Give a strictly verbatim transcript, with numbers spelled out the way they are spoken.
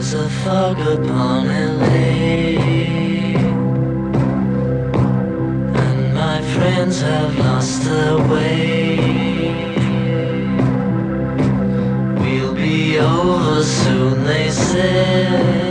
There's a fog upon L A, and my friends have lost their way. We'll be over soon, they say.